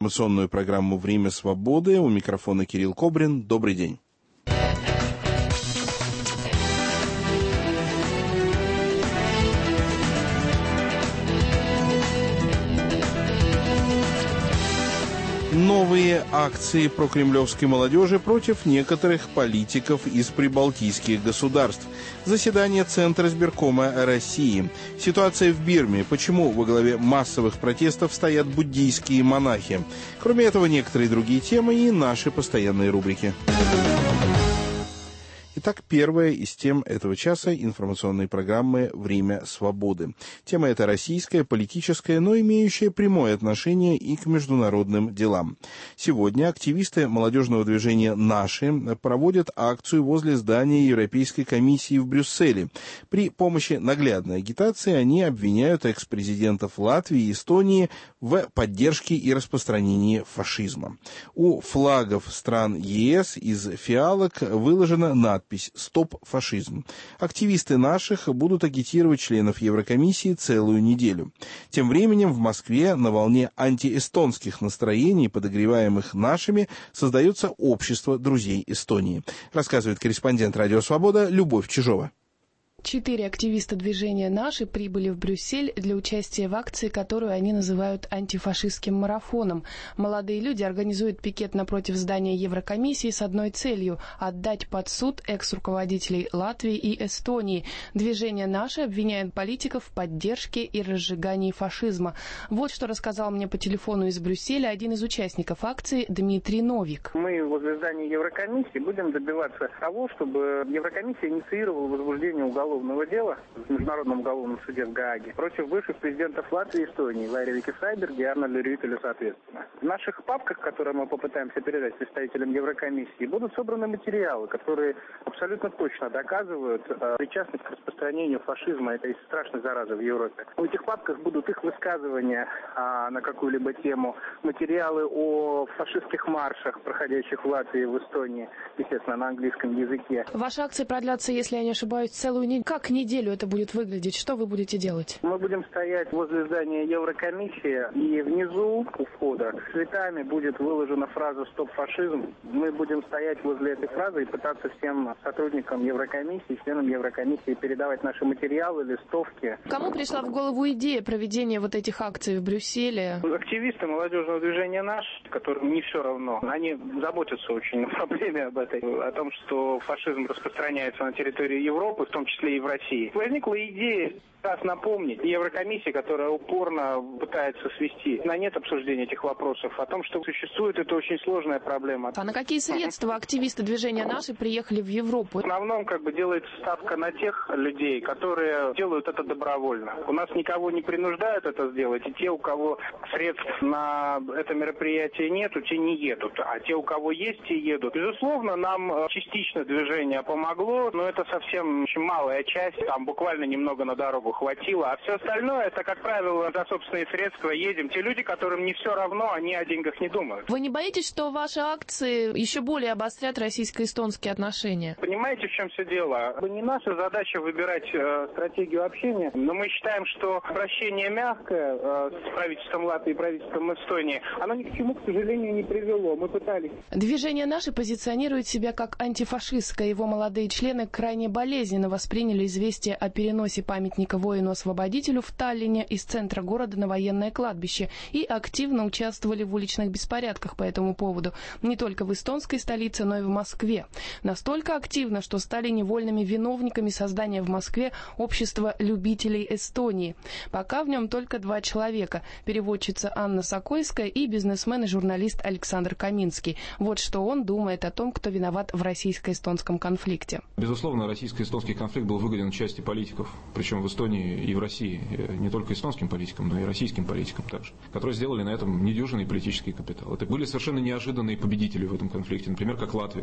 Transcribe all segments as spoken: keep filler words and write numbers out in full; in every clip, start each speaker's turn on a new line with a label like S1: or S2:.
S1: информационную программу «Время свободы». У микрофона Кирилл Кобрин. Добрый день. Новые акции прокремлевской молодежи против некоторых политиков из прибалтийских государств. Заседание Центра избиркома России. Ситуация в Бирме. Почему во главе массовых протестов стоят буддийские монахи? Кроме этого, некоторые другие темы и наши постоянные рубрики. Итак, первая из тем этого часа информационной программы «Время свободы». Тема эта российская, политическая, но имеющая прямое отношение и к международным делам. Сегодня активисты молодежного движения «Наши» проводят акцию возле здания Европейской комиссии в Брюсселе. При помощи наглядной агитации они обвиняют экс-президентов Латвии и Эстонии в поддержке и распространении фашизма. У флагов стран ЕС из фиалок выложена надпись «Стоп фашизм». Активисты наших будут агитировать членов Еврокомиссии целую неделю. Тем временем в Москве на волне антиэстонских настроений, подогреваемых нашими, создается общество друзей Эстонии. Рассказывает корреспондент «Радио Свобода» Любовь Чижова.
S2: Четыре активиста движения «Наши» прибыли в Брюссель для участия в акции, которую они называют антифашистским марафоном. Молодые люди организуют пикет напротив здания Еврокомиссии с одной целью – отдать под суд экс-руководителей Латвии и Эстонии. Движение «Наши» обвиняет политиков в поддержке и разжигании фашизма. Вот что рассказал мне по телефону из Брюсселя один из участников акции Дмитрий Новик.
S3: Мы возле здания Еврокомиссии будем добиваться того, чтобы Еврокомиссия инициировала возбуждение уголовного дела в Международном уголовном суде в Гааге против бывших президентов Латвии и Эстонии Лайри Сайберги и Арнольда Рюйтеля соответственно. В наших папках, которые мы попытаемся передать представителям Еврокомиссии, будут собраны материалы, которые абсолютно точно доказывают э, причастность к распространению фашизма этой страшной заразы в Европе. В этих папках будут их высказывания э, на какую-либо тему, материалы о фашистских маршах, проходящих в Латвии и в Эстонии, естественно, на английском языке.
S2: Ваши акции продлятся, если я не ошибаюсь, целую неделю. Как неделю это будет выглядеть? Что вы будете делать?
S3: Мы будем стоять возле здания Еврокомиссии, и внизу у входа цветами будет выложена фраза «Стоп фашизм». Мы будем стоять возле этой фразы и пытаться всем сотрудникам Еврокомиссии, членам Еврокомиссии передавать наши материалы, листовки.
S2: Кому пришла в голову идея проведения вот этих акций в Брюсселе?
S3: Активисты молодежного движения «Наш», которым не все равно, они заботятся очень о проблеме об этой, о том, что фашизм распространяется на территории Европы, в том числе и в России. Возникла идея раз напомнить Еврокомиссии, которая упорно пытается свести на нет обсуждения этих вопросов, о том, что существует это очень сложная проблема.
S2: А на какие средства активисты движения «Наши» приехали в Европу?
S3: В основном как бы делается ставка на тех людей, которые делают это добровольно. У нас никого не принуждают это сделать, и те, у кого средств на это мероприятие нету, те не едут. А те, у кого есть, те едут. Безусловно, нам частично движение помогло, но это совсем очень малая часть, там буквально немного на дорогу хватило. А все остальное, это, как правило, за собственные средства едем. Те люди, которым не все равно, они о деньгах не думают.
S2: Вы не боитесь, что ваши акции еще более обострят российско-эстонские отношения?
S3: Понимаете, в чем все дело? Не наша задача выбирать э, стратегию общения, но мы считаем, что обращение мягкое э, с правительством Латвии и правительством Эстонии, оно ни к чему, к сожалению, не привело. Мы пытались.
S2: Движение «Наши» позиционирует себя как антифашистское. Его молодые члены крайне болезненно восприняли известие о переносе памятника воину-освободителю в Таллине из центра города на военное кладбище и активно участвовали в уличных беспорядках по этому поводу. Не только в эстонской столице, но и в Москве. Настолько активно, что стали невольными виновниками создания в Москве общества любителей Эстонии. Пока в нем только два человека. Переводчица Анна Сокойская и бизнесмен и журналист Александр Каминский. Вот что он думает о том, кто виноват в российско-эстонском конфликте.
S4: Безусловно, российско-эстонский конфликт был выгоден части политиков, причем в Эстонии и в России, не только эстонским политикам, но и российским политикам также, которые сделали на этом недюжинный политический капитал. Это были совершенно неожиданные победители в этом конфликте, например, как Латвия.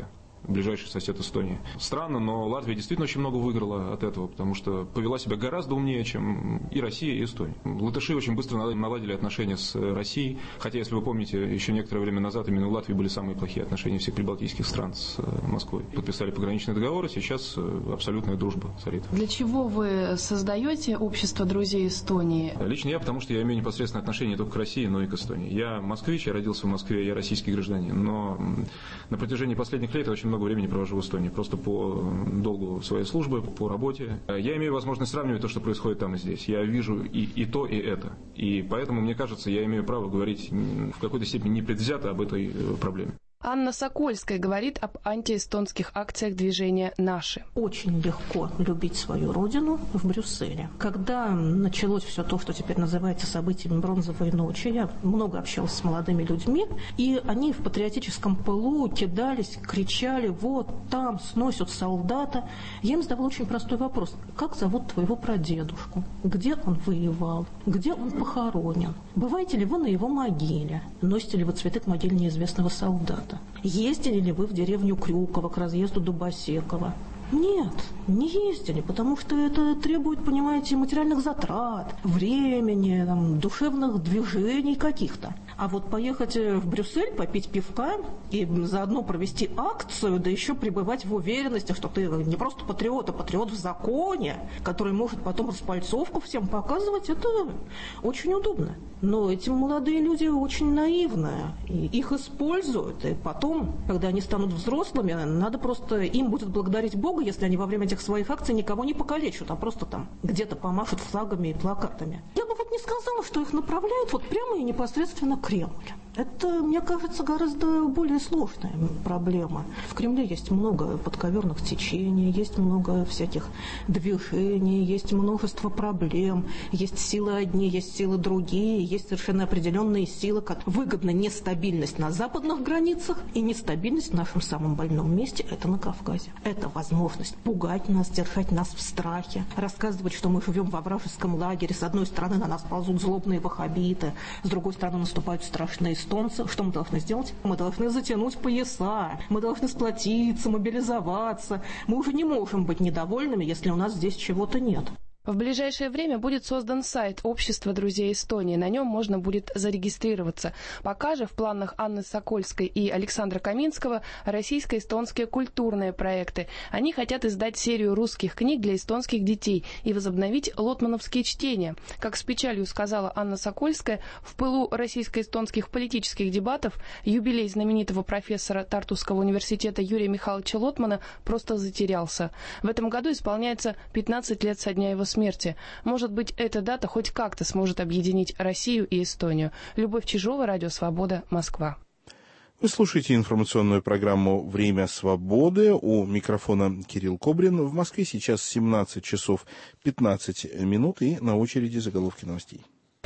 S4: ближайший сосед Эстонии. Странно, но Латвия действительно очень много выиграла от этого, потому что повела себя гораздо умнее, чем и Россия, и Эстония. Латыши очень быстро наладили отношения с Россией, хотя, если вы помните, еще некоторое время назад именно у Латвии были самые плохие отношения всех прибалтийских стран с Москвой. Подписали пограничные договоры, сейчас абсолютная дружба царит.
S2: Для чего вы создаете общество друзей Эстонии?
S4: Лично я, потому что я имею непосредственное отношение не только к России, но и к Эстонии. Я москвич, я родился в Москве, я российский гражданин, но на протяжении последних лет я очень много времени провожу в Эстонии, просто по долгу своей службы, по работе. Я имею возможность сравнивать то, что происходит там и здесь. Я вижу и, и то, и это. И поэтому, мне кажется, я имею право говорить в какой-то степени непредвзято об этой проблеме.
S2: Анна Сокольская говорит об антиэстонских акциях движения «Наши».
S5: Очень легко любить свою родину в Брюсселе. Когда началось все то, что теперь называется событиями Бронзовой ночи, я много общалась с молодыми людьми, и они в патриотическом пылу кидались, кричали: вот там сносят солдата. Я им задавала очень простой вопрос: как зовут твоего прадедушку? Где он воевал? Где он похоронен? Бываете ли вы на его могиле? Носите ли вы цветы к могиле неизвестного солдата? Ездили ли вы в деревню Крюково к разъезду Дубосекова? Нет, не ездили, потому что это требует, понимаете, материальных затрат, времени, там, душевных движений каких-то. А вот поехать в Брюссель, попить пивка и заодно провести акцию, да еще пребывать в уверенности, что ты не просто патриот, а патриот в законе, который может потом распальцовку всем показывать, это очень удобно. Но эти молодые люди очень наивные, и их используют, и потом, когда они станут взрослыми, надо просто им будет благодарить Бога, если они во время этих своих акций никого не покалечат, а просто там где-то помашут флагами и плакатами. Я бы вот не сказала, что их направляют вот прямо и непосредственно к Кремль. Это, мне кажется, гораздо более сложная проблема. В Кремле есть много подковерных течений, есть много всяких движений, есть множество проблем, есть силы одни, есть силы другие, есть совершенно определенные силы, как выгодна нестабильность на западных границах и нестабильность в нашем самом больном месте, это на Кавказе. Это возможность пугать нас, держать нас в страхе, рассказывать, что мы живем во вражеском лагере. С одной стороны на нас ползут злобные ваххабиты, с другой стороны наступают страшные эстонцы. Что мы должны сделать? Мы должны затянуть пояса, мы должны сплотиться, мобилизоваться. Мы уже не можем быть недовольными, если у нас здесь чего-то нет.
S2: В ближайшее время будет создан сайт Общества друзей Эстонии. На нем можно будет зарегистрироваться. Пока же в планах Анны Сокольской и Александра Каминского российско-эстонские культурные проекты. Они хотят издать серию русских книг для эстонских детей и возобновить лотмановские чтения. Как с печалью сказала Анна Сокольская, в пылу российско-эстонских политических дебатов юбилей знаменитого профессора Тартусского университета Юрия Михайловича Лотмана просто затерялся. В этом году исполняется пятнадцать лет со дня его смерти. Может быть, эта дата хоть как-то сможет объединить Россию и Эстонию. Любовь Чижова, Радио Свобода, Москва.
S1: Вы слушаете информационную программу «Время свободы». У микрофона Кирилл Кобрин. В Москве сейчас семнадцать часов пятнадцать минут, и на очереди заголовки новостей.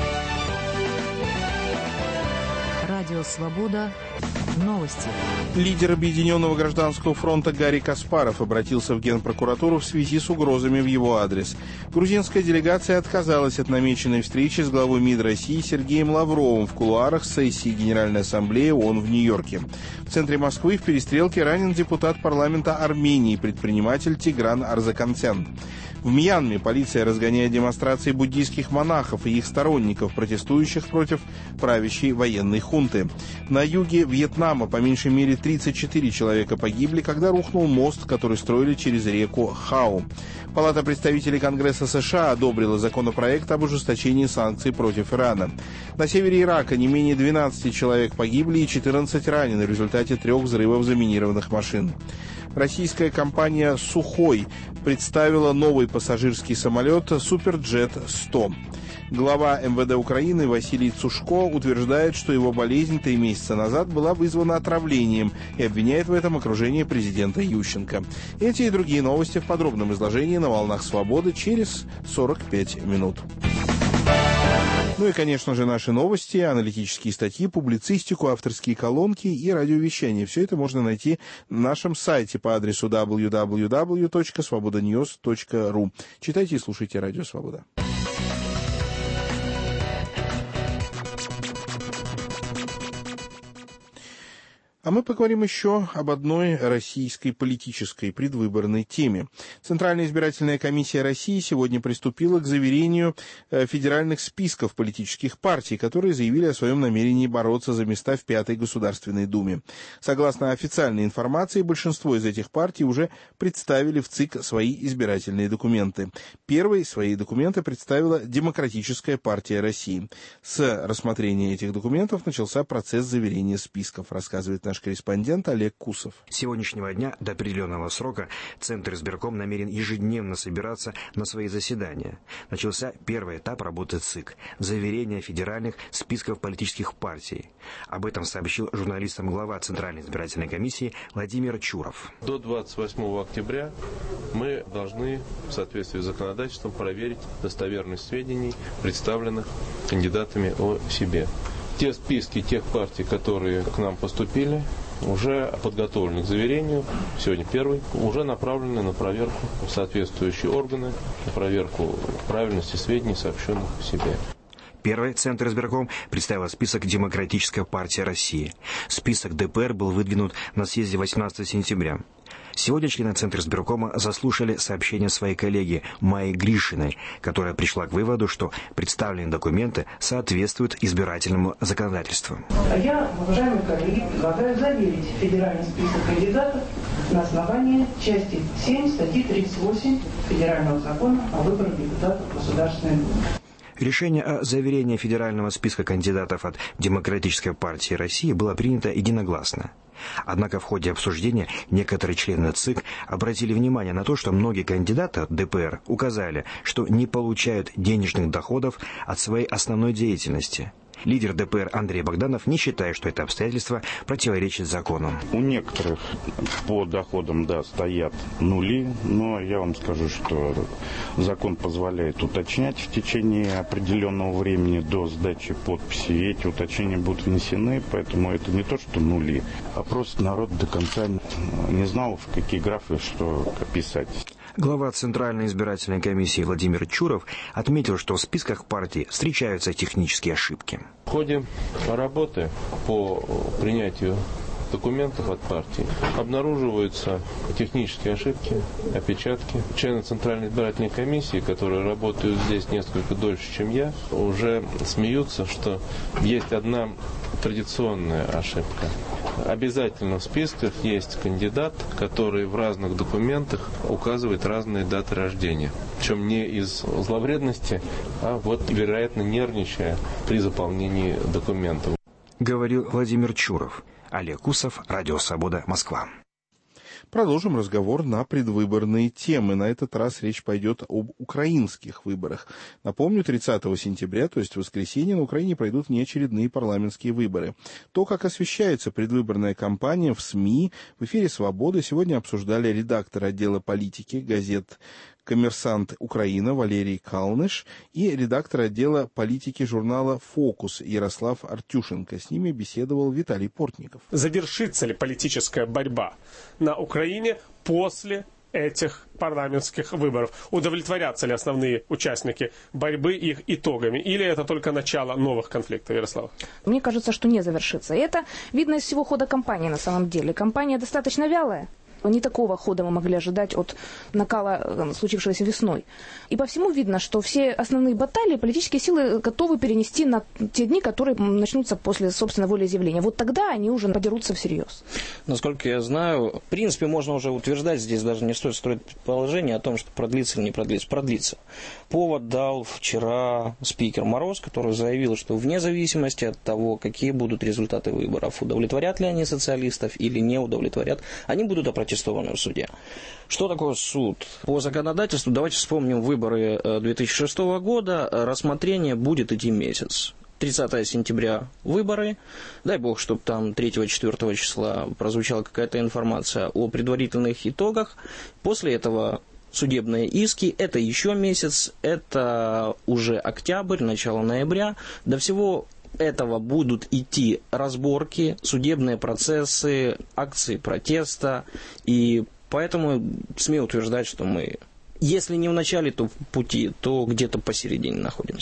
S6: Радио Свобода. Новости.
S1: Лидер Объединенного гражданского фронта Гарри Каспаров обратился в Генпрокуратуру в связи с угрозами в его адрес. Грузинская делегация отказалась от намеченной встречи с главой МИД России Сергеем Лавровым в кулуарах сессии Генеральной Ассамблеи ООН в Нью-Йорке. В центре Москвы в перестрелке ранен депутат парламента Армении, предприниматель Тигран Арзакантян. В Мьянме полиция разгоняет демонстрации буддийских монахов и их сторонников, протестующих против правящей военной хунты. На юге Вьетнама по меньшей мере тридцать четыре человека погибли, когда рухнул мост, который строили через реку Хау. Палата представителей Конгресса США одобрила законопроект об ужесточении санкций против Ирана. На севере Ирака не менее двенадцати человек погибли и четырнадцать ранены в результате трех взрывов заминированных машин. Российская компания «Сухой» представила новый пассажирский самолет «Суперджет сто». Глава эм вэ дэ Украины Василий Цушко утверждает, что его болезнь три месяца назад была вызвана отравлением, и обвиняет в этом окружение президента Ющенко. Эти и другие новости в подробном изложении на «Волнах Свободы» через сорок пять минут. Ну и, конечно же, наши новости, аналитические статьи, публицистику, авторские колонки и радиовещание. Все это можно найти на нашем сайте по адресу дабл ю дабл ю дабл ю точка свобода ньюс точка ру. Читайте и слушайте Радио Свобода. А мы поговорим еще об одной российской политической предвыборной теме. Центральная избирательная комиссия России сегодня приступила к заверению федеральных списков политических партий, которые заявили о своем намерении бороться за места в Пятой Государственной Думе. Согласно официальной информации, большинство из этих партий уже представили в ЦИК свои избирательные документы. Первой свои документы представила Демократическая партия России. С рассмотрения этих документов начался процесс заверения списков, рассказывает наш корреспондент Олег Кусов.
S7: С сегодняшнего дня до определенного срока Центр избирком намерен ежедневно собираться на свои заседания. Начался первый этап работы ЦИК – заверение федеральных списков политических партий. Об этом сообщил журналистам глава Центральной избирательной комиссии Владимир Чуров.
S8: До двадцать восьмого октября мы должны в соответствии с законодательством проверить достоверность сведений, представленных кандидатами о себе. Те списки тех партий, которые к нам поступили, уже подготовлены к заверению, сегодня первый, уже направлены на проверку в соответствующие органы, на проверку правильности сведений, сообщенных в себе.
S7: Первый Центр избирком представил список Демократической партии России. Список ДПР был выдвинут на съезде восемнадцатого сентября. Сегодня члены Центра избиркома заслушали сообщение своей коллеги Майи Гришиной, которая пришла к выводу, что представленные документы соответствуют избирательному законодательству.
S9: Я, уважаемые коллеги, предлагаю заверить федеральный список кандидатов на основании части семь статьи тридцать восемь Федерального закона о выборах депутатов Государственной Думы.
S7: Решение о заверении федерального списка кандидатов от Демократической партии России было принято единогласно. Однако в ходе обсуждения некоторые члены ЦИК обратили внимание на то, что многие кандидаты от ДПР указали, что не получают денежных доходов от своей основной деятельности. Лидер ДПР Андрей Богданов не считает, что это обстоятельство противоречит закону.
S10: У некоторых по доходам, да, стоят нули, но я вам скажу, что закон позволяет уточнять в течение определенного времени до сдачи подписи. И эти уточнения будут внесены, поэтому это не то, что нули, а просто народ до конца не знал, в какие графы что писать.
S7: Глава Центральной избирательной комиссии Владимир Чуров отметил, что в списках партий встречаются технические ошибки.
S8: В ходе работы по принятию документов от партий обнаруживаются технические ошибки, опечатки. Члены Центральной избирательной комиссии, которые работают здесь несколько дольше, чем я, уже смеются, что есть одна традиционная ошибка. Обязательно в списках есть кандидат, который в разных документах указывает разные даты рождения. Причем не из зловредности, а вот, вероятно, нервничая при заполнении документов.
S7: Говорил Владимир Чуров. Олег Кусов, Радио Свобода, Москва.
S1: Продолжим разговор на предвыборные темы. На этот раз речь пойдет об украинских выборах. Напомню, тридцатого сентября, то есть в воскресенье, на Украине пройдут неочередные парламентские выборы. То, как освещается предвыборная кампания в СМИ, в эфире «Свободы» сегодня обсуждали редактор отдела политики газет «Коммерсант Украина» Валерий Калныш и редактор отдела политики журнала «Фокус» Ярослав Артюшенко. С ними беседовал Виталий Портников.
S11: Завершится ли политическая борьба на Украине после этих парламентских выборов? Удовлетворятся ли основные участники борьбы их итогами? Или это только начало новых конфликтов, Ярослав?
S12: Мне кажется, что не завершится. И это видно из всего хода кампании на самом деле. Кампания достаточно вялая. Не такого хода мы могли ожидать от накала, случившегося весной. И по всему видно, что все основные баталии политические силы готовы перенести на те дни, которые начнутся после собственного волеизъявления. Вот тогда они уже подерутся всерьез.
S13: Насколько я знаю, в принципе, можно уже утверждать, здесь даже не стоит строить предположение о том, что продлится или не продлится. Продлится. Повод дал вчера спикер Мороз, который заявил, что вне зависимости от того, какие будут результаты выборов, удовлетворят ли они социалистов или не удовлетворят, они будут опротестованы в суде. Что такое суд? По законодательству, давайте вспомним выборы две тысячи шестого года, рассмотрение будет идти месяц. тридцатого сентября выборы, дай бог, чтобы там третьего-четвёртого числа прозвучала какая-то информация о предварительных итогах. После этого судебные иски, это еще месяц, это уже октябрь, начало ноября. До всего этого будут идти разборки, судебные процессы, акции протеста. И поэтому смею утверждать, что мы, если не в начале, то в пути, то где-то посередине находимся.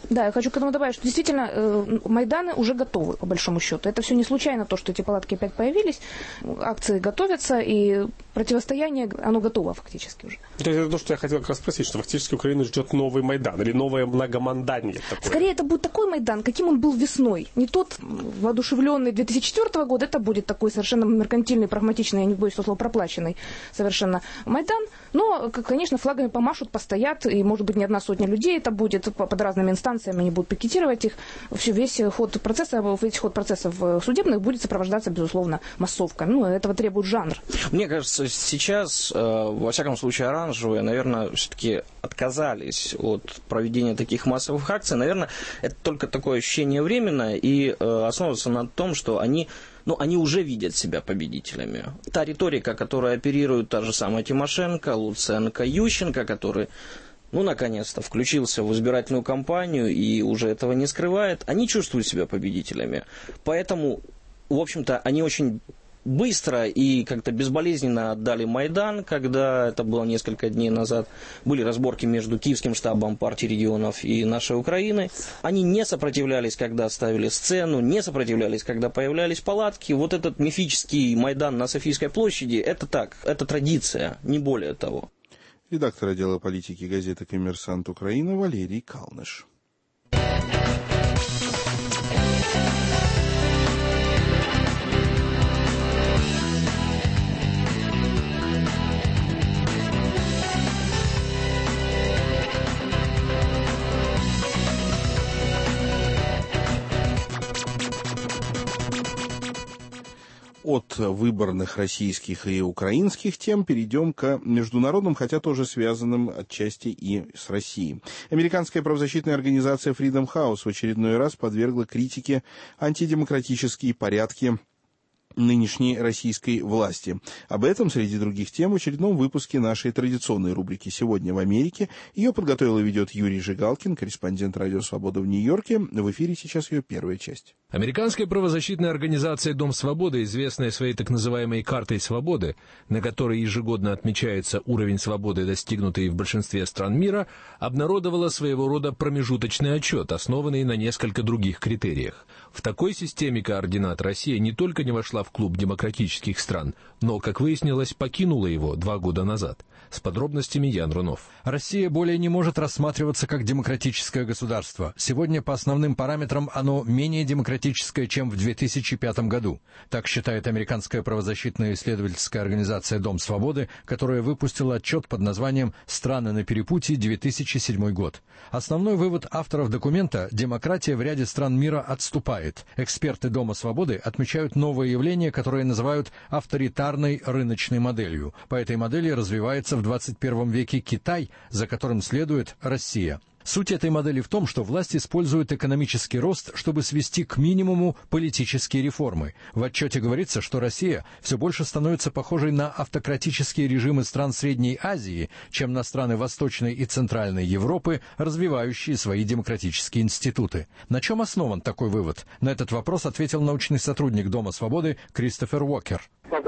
S12: Да, я хочу к этому добавить, что действительно э, Майданы уже готовы, по большому счету. Это все не случайно то, что эти палатки опять появились. Акции готовятся, и противостояние, оно готово фактически уже.
S11: Это то, что я хотел как раз спросить, что фактически Украину ждет новый Майдан или новое многомандание такое.
S12: Скорее, это будет такой Майдан, каким он был весной. Не тот воодушевленный две тысячи четвёртого года, это будет такой совершенно меркантильный, прагматичный, я не боюсь этого слова, проплаченный совершенно Майдан. Но, конечно, флагами помашут, постоят, и, может быть, не одна сотня людей это будет под разными инстанциями. Они будут пикетировать их. Все, весь ход процесса, весь ход процессов судебных будет сопровождаться, безусловно, массовками. Ну, этого требует жанр.
S13: Мне кажется, сейчас, во всяком случае, оранжевые, наверное, все-таки отказались от проведения таких массовых акций. Наверное, это только такое ощущение временное и основывается на том, что они... Но они уже видят себя победителями. Та риторика, которая оперирует та же самая Тимошенко, Луценко, Ющенко, которые, ну, наконец-то включился в избирательную кампанию и уже этого не скрывает, они чувствуют себя победителями. Поэтому, в общем-то, они очень быстро и как-то безболезненно отдали Майдан, когда это было несколько дней назад. Были разборки между Киевским штабом партии регионов и нашей Украины. Они не сопротивлялись, когда ставили сцену, не сопротивлялись, когда появлялись палатки. Вот этот мифический Майдан на Софийской площади, это так, это традиция, не более того.
S1: Редактор отдела политики газеты «Коммерсант Украина» Валерий Калныш. От выборных российских и украинских тем перейдем к международным, хотя тоже связанным отчасти и с Россией. Американская правозащитная организация Freedom House в очередной раз подвергла критике антидемократические порядки нынешней российской власти. Об этом, среди других тем, в очередном выпуске нашей традиционной рубрики «Сегодня в Америке». Ее подготовил и ведет Юрий Жигалкин, корреспондент «Радио Свобода» в Нью-Йорке. В эфире сейчас ее первая часть.
S14: Американская правозащитная организация «Дом свободы», известная своей так называемой «картой свободы», на которой ежегодно отмечается уровень свободы, достигнутый в большинстве стран мира, обнародовала своего рода промежуточный отчет, основанный на несколько других критериях. В такой системе координат Россия не только не вошла в клуб демократических стран, но, как выяснилось, покинула его два года назад. С подробностями Ян Рунов.
S15: Россия более не может рассматриваться как демократическое государство. Сегодня по основным параметрам оно менее демократическое, чем в две тысячи пятом году. Так считает американская правозащитная исследовательская организация «Дом свободы», которая выпустила отчет под названием «Страны на перепутье, две тысячи седьмой год». Основной вывод авторов документа – демократия в ряде стран мира отступает. Эксперты «Дома свободы» отмечают новое явление, которое называют авторитарной рыночной моделью. По этой модели развивается в двадцать первом веке Китай, за которым следует Россия. Суть этой модели в том, что власть использует экономический рост, чтобы свести к минимуму политические реформы. В отчете говорится, что Россия все больше становится похожей на автократические режимы стран Средней Азии, чем на страны Восточной и Центральной Европы, развивающие свои демократические институты. На чем основан такой вывод? На этот вопрос ответил научный сотрудник Дома свободы Кристофер Уокер.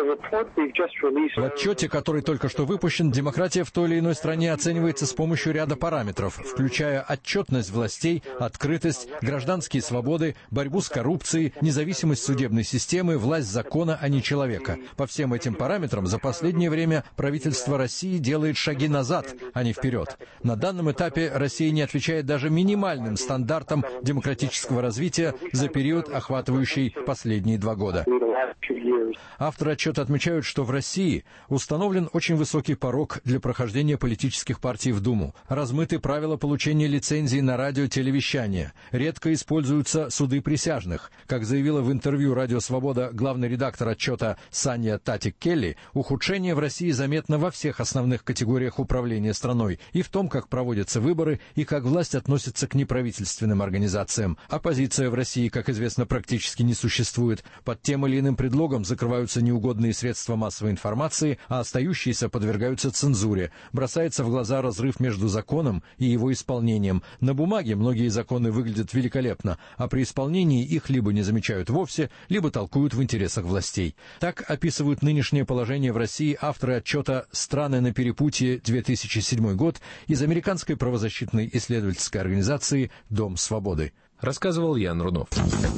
S15: В отчете, который только что выпущен, демократия в той или иной стране оценивается с помощью ряда параметров, включая отчетность властей, открытость, гражданские свободы, борьбу с коррупцией, независимость судебной системы, власть закона, а не человека. По всем этим параметрам за последнее время правительство России делает шаги назад, а не вперед. На данном этапе Россия не отвечает даже минимальным стандартам демократического развития за период, охватывающий последние два года. Авторы отчета отмечают, что в России установлен очень высокий порог для прохождения политических партий в Думу. Размыты правила получения лицензий на радио-телевещание. Редко используются суды присяжных. Как заявила в интервью «Радио Свобода» главный редактор отчета Санья Татик-Келли, ухудшение в России заметно во всех основных категориях управления страной, и в том, как проводятся выборы, и как власть относится к неправительственным организациям. Оппозиция в России, как известно, практически не существует. Под тем или иным предлогом закрываются неугодные средства массовой информации, а остающиеся подвергаются цензуре. Бросается в глаза разрыв между законом и его исполнением. На бумаге многие законы выглядят великолепно, а при исполнении их либо не замечают вовсе, либо толкуют в интересах властей. Так описывают нынешнее положение в России авторы отчета «Страны на перепутье-две тысячи седьмой год» из американской правозащитной исследовательской организации «Дом свободы».
S14: Рассказывал Ян Рунов.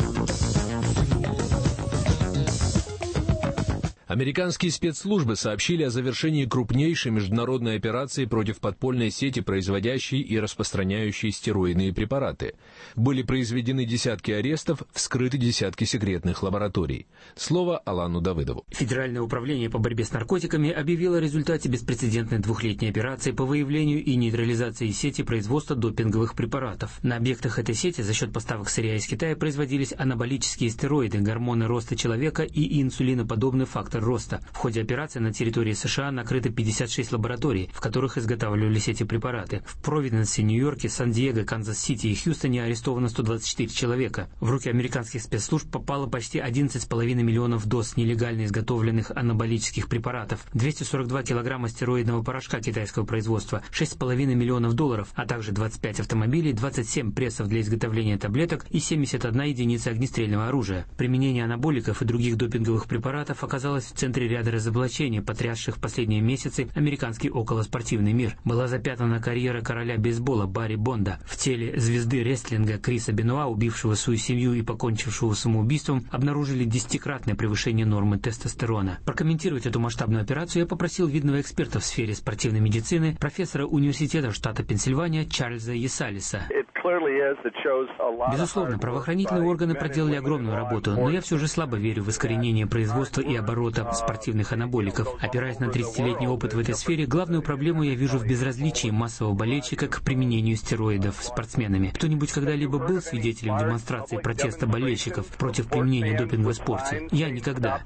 S14: Американские спецслужбы сообщили о завершении крупнейшей международной операции против подпольной сети, производящей и распространяющей стероидные препараты. Были произведены десятки арестов, вскрыты десятки секретных лабораторий. Слово Алану Давыдову.
S16: Федеральное управление по борьбе с наркотиками объявило о результате беспрецедентной двухлетней операции по выявлению и нейтрализации сети производства допинговых препаратов. На объектах этой сети за счет поставок сырья из Китая производились анаболические стероиды, гормоны роста человека и инсулиноподобный фактор роста. В ходе операции на территории США накрыто пятьдесят шесть лабораторий, в которых изготавливались эти препараты. В Провиденсе, Нью-Йорке, Сан-Диего, Канзас-Сити и Хьюстоне арестовано сто двадцать четыре человека. В руки американских спецслужб попало почти одиннадцать с половиной миллионов доз нелегально изготовленных анаболических препаратов, двести сорок два килограмма стероидного порошка китайского производства, шесть с половиной миллионов долларов, а также двадцать пять автомобилей, двадцать семь прессов для изготовления таблеток и семьдесят одна единица огнестрельного оружия. Применение анаболиков и других допинговых препаратов оказалось в центре ряда разоблачений, потрясших в последние месяцы американский околоспортивный мир. Была запятнана карьера короля бейсбола Барри Бонда. В теле звезды рестлинга Криса Бенуа, убившего свою семью и покончившего самоубийством, обнаружили десятикратное превышение нормы тестостерона. Прокомментировать эту масштабную операцию я попросил видного эксперта в сфере спортивной медицины, профессора университета штата Пенсильвания Чарльза Есалиса. Безусловно, правоохранительные органы проделали огромную работу, но я все же слабо верю в искоренение производства и оборота спортивных анаболиков. Опираясь на тридцатилетний опыт в этой сфере, главную проблему я вижу в безразличии массового болельщика к применению стероидов спортсменами. Кто-нибудь когда-либо был свидетелем демонстрации протеста болельщиков против применения допинга в спорте? Я никогда.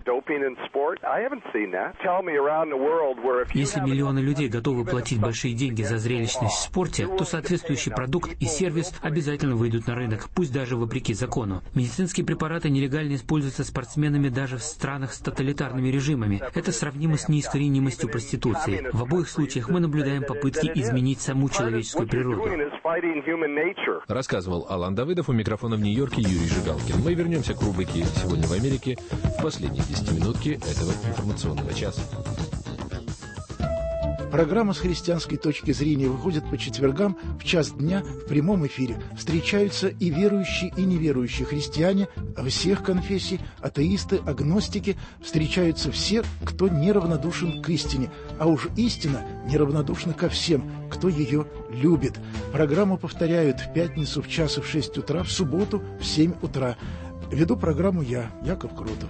S16: Если миллионы людей готовы платить большие деньги за зрелищность в спорте, то соответствующий продукт и сервис обязательно выйдут на рынок, пусть даже вопреки закону. Медицинские препараты нелегально используются спортсменами даже в странах с тоталитарными режимами. Это сравнимо с неискоренимостью проституции. В обоих случаях мы наблюдаем попытки изменить саму человеческую природу.
S14: Рассказывал Алан Давыдов, у микрофона в Нью-Йорке Юрий Жигалкин. Мы вернемся к рубрике «Сегодня в Америке» в последней десятиминутке этого информационного часа.
S17: Программа с христианской точки зрения выходит по четвергам в час дня в прямом эфире. Встречаются и верующие, и неверующие христиане всех конфессий, атеисты, агностики. Встречаются все, кто неравнодушен к истине. А уж истина неравнодушна ко всем, кто ее любит. Программу повторяют в пятницу в час и в шесть утра, в субботу в семь утра. Веду программу я, Яков Крутов.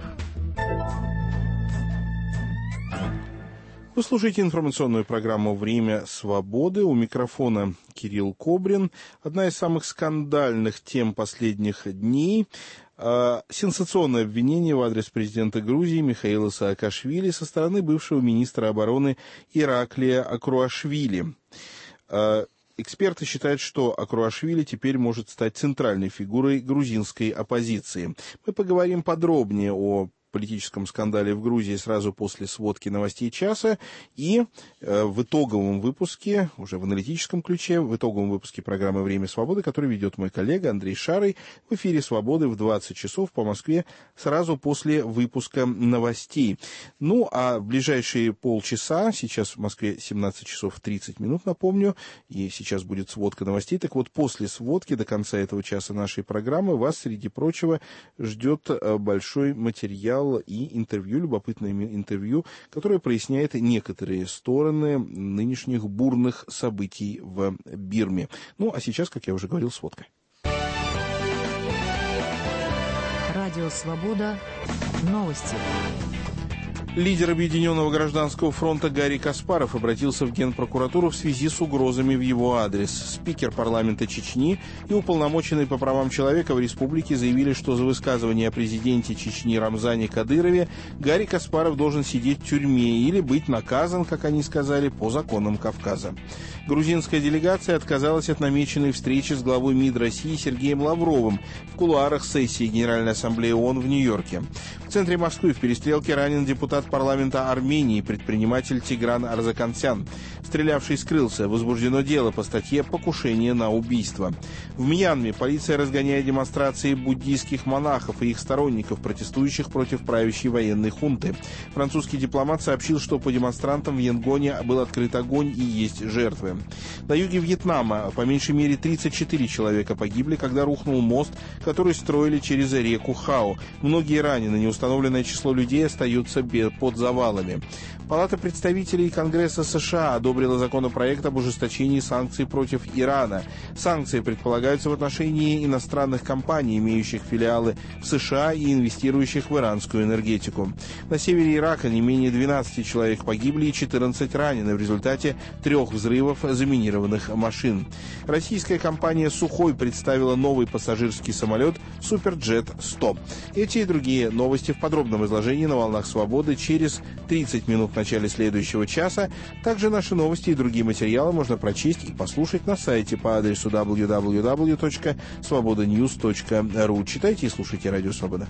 S1: Вы слушаете информационную программу «Время свободы». У микрофона Кирилл Кобрин. Одна из самых скандальных тем последних дней э, – сенсационное обвинение в адрес президента Грузии Михаила Саакашвили со стороны бывшего министра обороны Ираклия Акруашвили. Э, Эксперты считают, что Акруашвили теперь может стать центральной фигурой грузинской оппозиции. Мы поговорим подробнее о политическом скандале в Грузии сразу после сводки новостей часа и э, в итоговом выпуске, уже в аналитическом ключе, в итоговом выпуске программы «Время свободы», который ведет мой коллега Андрей Шарый в эфире «Свободы» в двадцать часов по Москве сразу после выпуска новостей. Ну, а в ближайшие полчаса, сейчас в Москве семнадцать часов тридцать минут, напомню, и сейчас будет сводка новостей, так вот после сводки до конца этого часа нашей программы вас, среди прочего, ждет большой материал и интервью, любопытное интервью, которое проясняет некоторые стороны нынешних бурных событий в Бирме. Ну, а сейчас, как я уже говорил, сводка.
S6: Радио «Свобода». Новости.
S1: Лидер Объединенного гражданского фронта Гарри Каспаров обратился в Генпрокуратуру в связи с угрозами в его адрес. Спикер парламента Чечни и уполномоченный по правам человека в республике заявили, что за высказывание о президенте Чечни Рамзане Кадырове Гарри Каспаров должен сидеть в тюрьме или быть наказан, как они сказали, по законам Кавказа. Грузинская делегация отказалась от намеченной встречи с главой МИД России Сергеем Лавровым в кулуарах сессии Генеральной Ассамблеи ООН в Нью-Йорке. В центре Москвы в перестрелке ранен депутат парламента Армении, предприниматель Тигран Арзакансян. Стрелявший скрылся. Возбуждено дело по статье «Покушение на убийство». В Мьянме полиция разгоняет демонстрации буддийских монахов и их сторонников, протестующих против правящей военной хунты. Французский дипломат сообщил, что по демонстрантам в Янгоне был открыт огонь и есть жертвы. На юге Вьетнама по меньшей мере тридцать четыре человека погибли, когда рухнул мост, который строили через реку Хао. Многие ранены, неустановленное число людей остается под завалами. Палата представителей Конгресса США одобрила законопроект об ужесточении санкций против Ирана. Санкции предполагаются в отношении иностранных компаний, имеющих филиалы в США и инвестирующих в иранскую энергетику. На севере Ирака не менее двенадцати человек погибли и четырнадцать ранены в результате трех взрывов заминированных машин. Российская компания «Сухой» представила новый пассажирский самолет «Суперджет сто». Эти и другие новости в подробном изложении на «Волнах Свободы» через тридцать минут в начале следующего часа. Также наши новости и другие материалы можно прочесть и послушать на сайте по адресу дабл ю дабл ю дабл ю точка свобода ньюс точка ру. Читайте и слушайте Радио Свобода.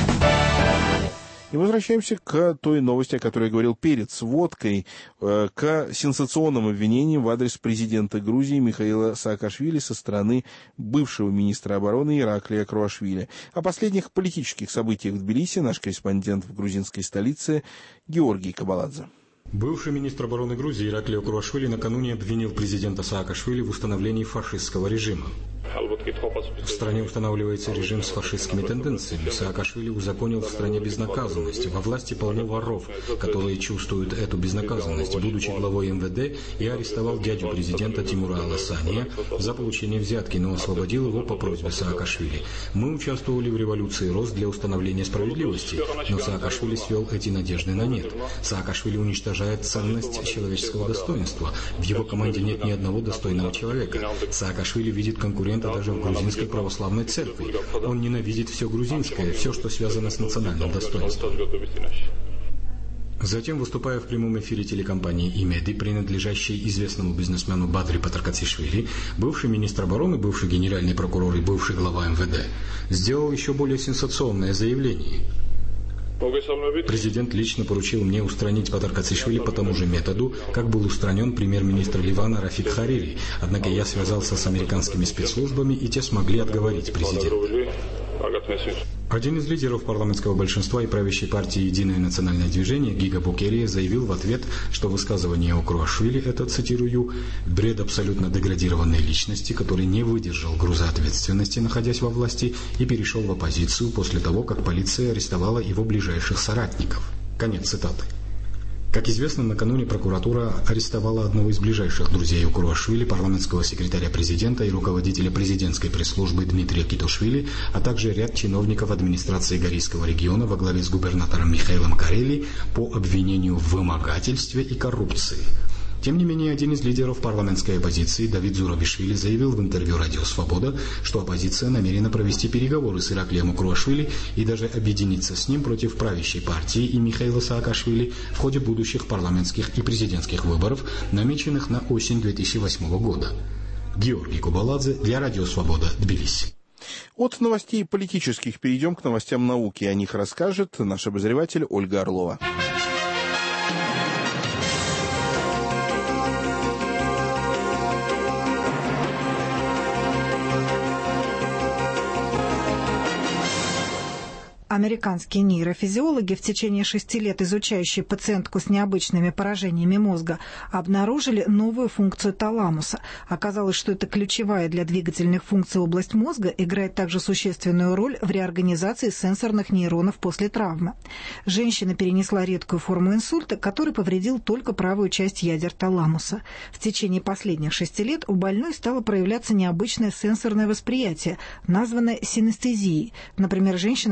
S1: И возвращаемся к той новости, о которой я говорил перед сводкой, к сенсационным обвинениям в адрес президента Грузии Михаила Саакашвили со стороны бывшего министра обороны Ираклия Круашвили. О последних политических событиях в Тбилиси наш корреспондент в грузинской столице Георгий Кабаладзе.
S18: Бывший министр обороны Грузии Ираклио Круашвили накануне обвинил президента Саакашвили в установлении фашистского режима. В стране устанавливается режим с фашистскими тенденциями. Саакашвили узаконил в стране безнаказанность. Во власти полно воров, которые чувствуют эту безнаказанность. Будучи главой эм вэ дэ, я арестовал дядю президента Тимура Аласания за получение взятки, но освободил его по просьбе Саакашвили. Мы участвовали в революции РОС для установления справедливости, но Саакашвили свел эти надежды на нет. Саакашвили уничтожает ценность человеческого достоинства. В его команде нет ни одного достойного человека. Саакашвили видит конкурента даже в грузинской православной церкви. Он ненавидит все грузинское, все, что связано с национальным достоинством. Затем, выступая в прямом эфире телекомпании «Имеди», принадлежащей известному бизнесмену Бадри Патаркацишвили, бывший министр обороны, бывший генеральный прокурор и бывший глава эм вэ дэ, сделал еще более сенсационное заявление. Президент лично поручил мне устранить Патаркацишвили по тому же методу, как был устранен премьер-министр Ливана Рафик Харири. Однако я связался с американскими спецслужбами, и те смогли отговорить президента. Один из лидеров парламентского большинства и правящей партии «Единое национальное движение» Гига Букерия заявил в ответ, что высказывание о Круашвили – это, цитирую, «бред абсолютно деградированной личности, который не выдержал груза ответственности, находясь во власти, и перешел в оппозицию после того, как полиция арестовала его ближайших соратников». Конец цитаты. Как известно, накануне прокуратура арестовала одного из ближайших друзей у Круашвили, парламентского секретаря президента и руководителя президентской пресс-службы Дмитрия Китошвили, а также ряд чиновников администрации Горийского региона во главе с губернатором Михаилом Карели по обвинению в вымогательстве и коррупции. Тем не менее, один из лидеров парламентской оппозиции, Давид Зурабишвили, заявил в интервью «Радио Свобода», что оппозиция намерена провести переговоры с Ираклием Круашвили и даже объединиться с ним против правящей партии и Михаила Саакашвили в ходе будущих парламентских и президентских выборов, намеченных на осень две тысячи восьмого года. Георгий Кубаладзе для «Радио Свобода», Тбилиси.
S1: От новостей политических перейдем к новостям науки. О них расскажет наш обозреватель Ольга Орлова.
S19: Американские нейрофизиологи, в течение шести лет изучающие пациентку с необычными поражениями мозга, обнаружили новую функцию таламуса. Оказалось, что эта ключевая для двигательных функций область мозга играет также существенную роль в реорганизации сенсорных нейронов после травмы. Женщина перенесла редкую форму инсульта, который повредил только правую часть ядер таламуса. В течение последних шести лет у больной стало проявляться необычное сенсорное восприятие, названное синестезией. Например, женщина сообщала,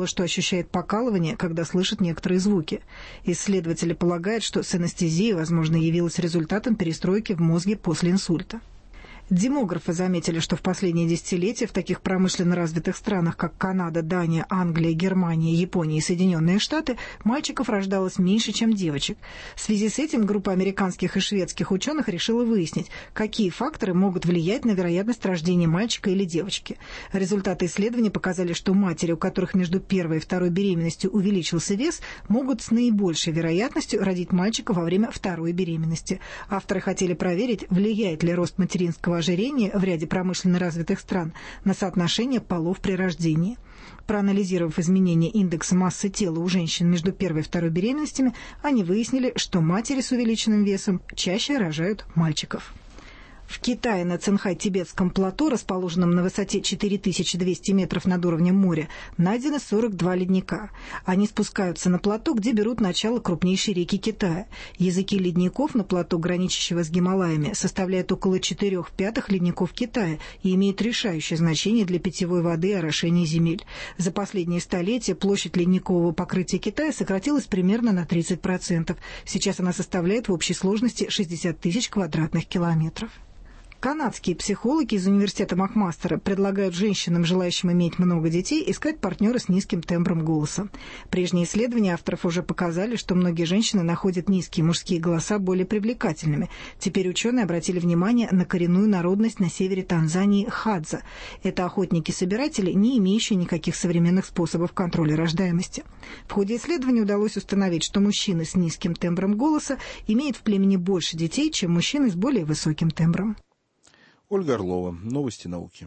S19: сказала, что ощущает покалывание, когда слышит некоторые звуки. Исследователи полагают, что синестезия, возможно, явилась результатом перестройки в мозге после инсульта. Демографы заметили, что в последние десятилетия в таких промышленно развитых странах, как Канада, Дания, Англия, Германия, Япония и Соединенные Штаты, мальчиков рождалось меньше, чем девочек. В связи с этим группа американских и шведских ученых решила выяснить, какие факторы могут влиять на вероятность рождения мальчика или девочки. Результаты исследования показали, что матери, у которых между первой и второй беременностью увеличился вес, могут с наибольшей вероятностью родить мальчика во время второй беременности. Авторы хотели проверить, влияет ли рост материнского ожирения в ряде промышленно развитых стран на соотношение полов при рождении. Проанализировав изменения индекса массы тела у женщин между первой и второй беременностями, они выяснили, что матери с увеличенным весом чаще рожают мальчиков. В Китае на Цинхай-Тибетском плато, расположенном на высоте четыре тысячи двести метров над уровнем моря, найдено сорок два ледника. Они спускаются на плато, где берут начало крупнейшие реки Китая. Языки ледников на плато, граничащего с Гималаями, составляют около четырех пятых ледников Китая и имеют решающее значение для питьевой воды и орошения земель. За последние столетия площадь ледникового покрытия Китая сократилась примерно на тридцать процентов. Сейчас она составляет в общей сложности шестьдесят тысяч квадратных километров. Канадские психологи из университета Макмастера предлагают женщинам, желающим иметь много детей, искать партнера с низким тембром голоса. Прежние исследования авторов уже показали, что многие женщины находят низкие мужские голоса более привлекательными. Теперь ученые обратили внимание на коренную народность на севере Танзании хадза. Это охотники-собиратели, не имеющие никаких современных способов контроля рождаемости. В ходе исследования удалось установить, что мужчины с низким тембром голоса имеют в племени больше детей, чем мужчины с более высоким тембром.
S1: Ольга Орлова. Новости науки.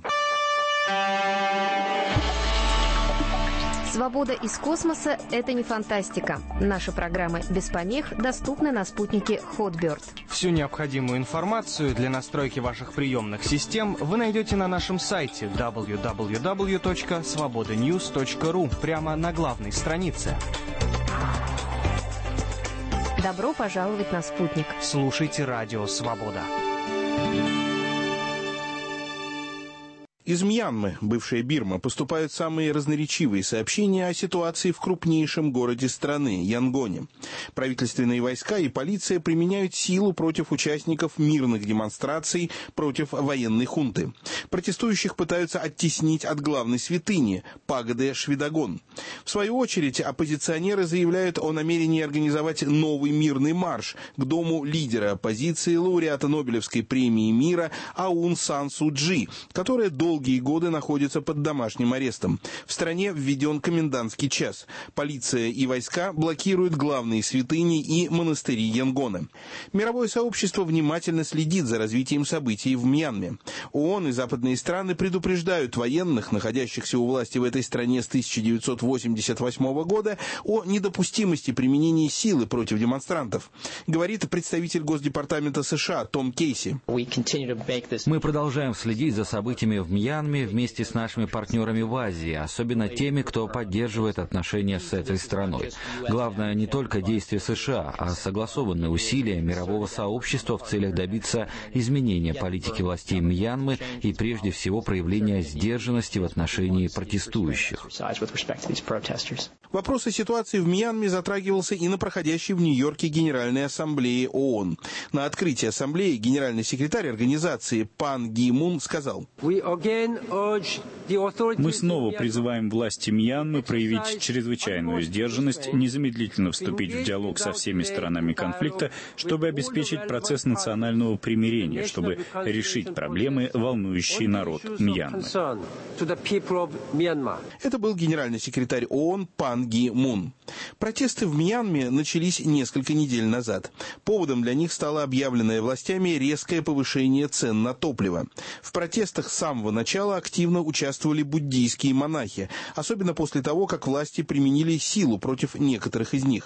S20: Свобода из космоса – это не фантастика. Наши программы без помех доступны на спутнике Hotbird.
S21: Всю необходимую информацию для настройки ваших приемных систем вы найдете на нашем сайте дабл ю дабл ю дабл ю точка свобода ньюс точка ру прямо на главной странице.
S20: Добро пожаловать на спутник.
S21: Слушайте радио «Свобода».
S1: Из Мьянмы, бывшая Бирма, поступают самые разноречивые сообщения о ситуации в крупнейшем городе страны – Янгоне. Правительственные войска и полиция применяют силу против участников мирных демонстраций против военной хунты. Протестующих пытаются оттеснить от главной святыни – пагоды Швидагон. В свою очередь, оппозиционеры заявляют о намерении организовать новый мирный марш к дому лидера оппозиции, лауреата Нобелевской премии мира Аун Сан Су Чжи, которая долго Долгие годы находится под домашним арестом. В стране введен комендантский час. Полиция и войска блокируют главные святыни и монастыри Янгона. Мировое сообщество внимательно следит за развитием событий в Мьянме. ООН и западные страны предупреждают военных, находящихся у власти в этой стране с тысяча девятьсот восемьдесят восьмого года, о недопустимости применения силы против демонстрантов, говорит представитель Госдепартамента США Том Кейси.
S22: Мы продолжаем следить за событиями в Мьянме вместе с нашими партнерами в Азии, особенно теми, кто поддерживает отношения с этой страной. Главное не только действия США, а согласованные усилия мирового сообщества в целях добиться изменения политики властей Мьянмы и прежде всего проявления сдержанности в отношении протестующих.
S1: Вопрос о ситуации в Мьянме затрагивался и на проходящей в Нью-Йорке Генеральной Ассамблее ООН. На открытии Ассамблеи генеральный секретарь организации Пан Ги Мун сказал:
S23: «Мы снова призываем власти Мьянмы проявить чрезвычайную сдержанность, незамедлительно вступить в диалог со всеми сторонами конфликта, чтобы обеспечить процесс национального примирения, чтобы решить проблемы, волнующие народ Мьянмы».
S1: Это был генеральный секретарь ООН Пан Ги Мун. Протесты в Мьянме начались несколько недель назад. Поводом для них стало объявленное властями резкое повышение цен на топливо. В протестах с самого начала активно участвовали буддийские монахи, особенно после того, как власти применили силу против некоторых из них.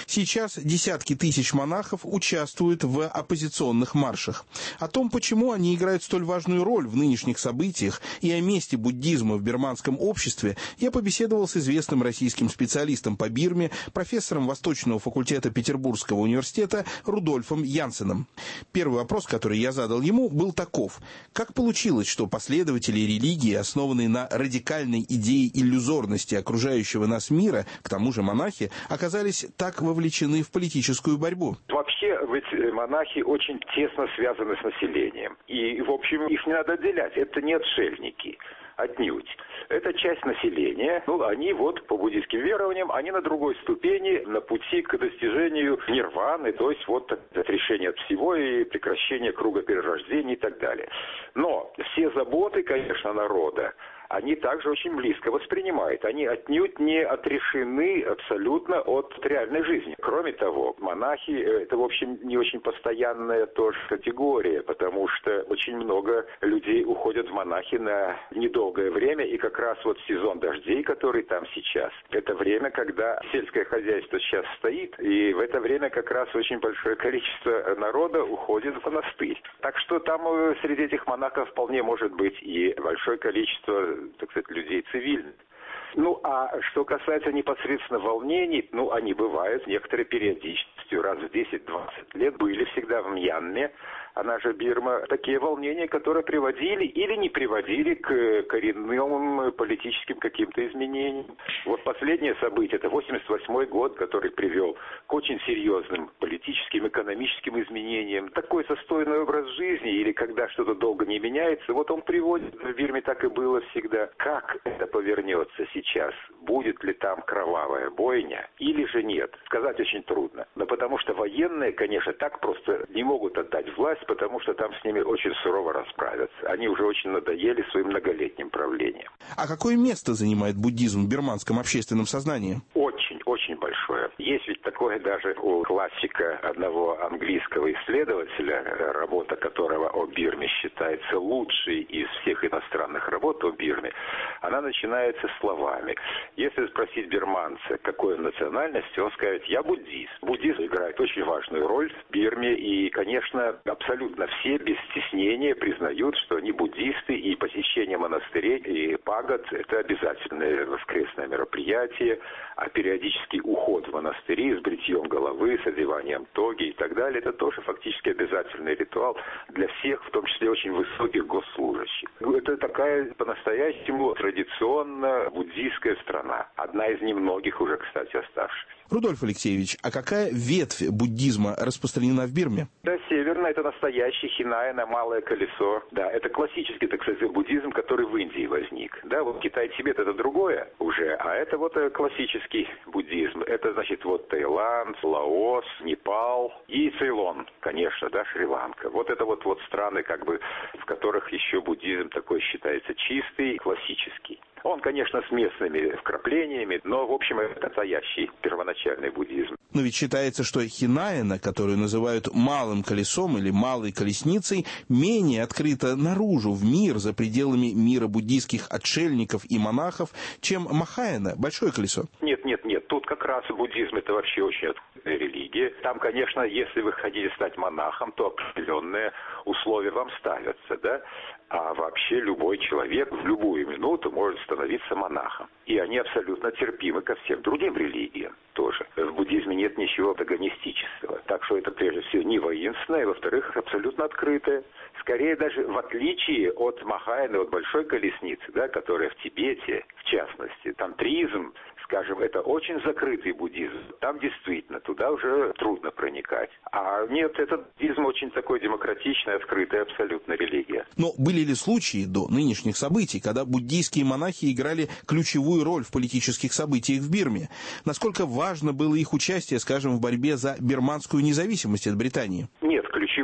S1: Сейчас десятки тысяч монахов участвуют в оппозиционных маршах. О том, почему они играют столь важную роль в нынешних событиях и о месте буддизма в бирманском обществе, я побеседовал с известным российским специалистом по Бирме, профессором Восточного факультета Петербургского университета Рудольфом Янсеном. Первый вопрос, который я задал ему, был таков. Как получилось, что последователи религии, основанные на радикальной идее иллюзорности окружающего нас мира, к тому же монахи, оказались так вовлечены в политическую борьбу?
S3: Вообще, ведь монахи очень тесно связаны с населением. И, в общем, их не надо отделять. Это не отшельники. Отнюдь. Это часть населения. Ну, они вот по буддийским верованиям, они на другой ступени, на пути к достижению нирваны, то есть вот отрешение от всего и прекращение круга перерождений и так далее. Но все заботы, конечно, народа, они также очень близко воспринимают. Они отнюдь не отрешены абсолютно от реальной жизни. Кроме того, монахи – это, в общем, не очень постоянная тоже категория, потому что очень много людей уходят в монахи на недолгое время, и как раз вот сезон дождей, который там сейчас, это время, когда сельское хозяйство сейчас стоит, и в это время как раз очень большое количество народа уходит в монастырь. Так что там среди этих монахов вполне может быть и большое количество, так сказать, людей цивильных. Ну, а что касается непосредственно волнений, ну, они бывают некоторой периодичностью, раз в десять-двадцать лет были всегда в Мьянме, она же Бирма, такие волнения, которые приводили или не приводили к коренным политическим каким-то изменениям. Вот последнее событие, это восемьдесят восьмой год, который привел к очень серьезным политическим, экономическим изменениям. Такой застойный образ жизни, или когда что-то долго не меняется, вот он приводит, в Бирме так и было всегда. Как это повернется сейчас? Будет ли там кровавая бойня или же нет? Сказать очень трудно. Но потому что военные, конечно, так просто не могут отдать власть, потому что там с ними очень сурово расправятся. Они уже очень надоели своим многолетним правлением.
S1: А какое место занимает буддизм в бирманском общественном сознании?
S3: Очень, очень большое. Есть ведь такое даже у классика одного английского исследователя, работа которого о Бирме считается лучшей из всех иностранных работ о Бирме. Она начинается словами. Если спросить бирманца, какой он национальности, он скажет: я буддист. Буддизм играет очень важную роль в Бирме, и, конечно, абсолютно все без стеснения признают, что они буддисты, и посещение монастырей и пагод – это обязательное воскресное мероприятие, а периодический уход в монастыри с бритьем головы, с одеванием тоги и так далее – это тоже фактически обязательный ритуал для всех, в том числе очень высоких госслужащих. Это такая по-настоящему традиционно буддийская страна, одна из немногих уже, кстати, оставшихся.
S1: Рудольф Алексеевич, а какая ветвь буддизма распространена в Бирме?
S3: Да, северная, это настоящий хинаяна, малое колесо. Да, это классический, так сказать, буддизм, который в Индии возник. Да, вот Китай, Тибет это другое уже, а это вот классический буддизм. Это, значит, вот Таиланд, Лаос, Непал и Цейлон, конечно, да, Шри-Ланка. Вот это вот, вот страны, как бы, в которых еще буддизм такой считается чистый, классический. Он, конечно, с местными вкраплениями, но, в общем, это настоящий первоначальный буддизм.
S1: Но ведь считается, что хинаяна, которую называют малым колесом или малой колесницей, менее открыта наружу, в мир, за пределами мира буддийских отшельников и монахов, чем махаяна, большое колесо.
S3: Нет, нет, нет. Тут как раз буддизм – это вообще очень открытая религия. Там, конечно, если вы хотите стать монахом, то определенные условия вам ставятся, да? А вообще любой человек в любую минуту может становиться монахом. И они абсолютно терпимы ко всем другим религиям тоже. В буддизме нет ничего антагонистического. Так что это прежде всего не воинственное, и, во-вторых, абсолютно открытое. Скорее даже в отличие от махаяны, от большой колесницы, да, которая в Тибете, в частности, тантризм, скажем, это очень закрытый буддизм. Там действительно, туда уже трудно проникать. А нет, этот буддизм очень такой демократичный, открытый, абсолютно религия.
S1: Но были ли случаи до нынешних событий, когда буддийские монахи играли ключевую роль в политических событиях в Бирме? Насколько важно было их участие, скажем, в борьбе за бирманскую независимость от Британии?
S3: Нет, ключевую не могу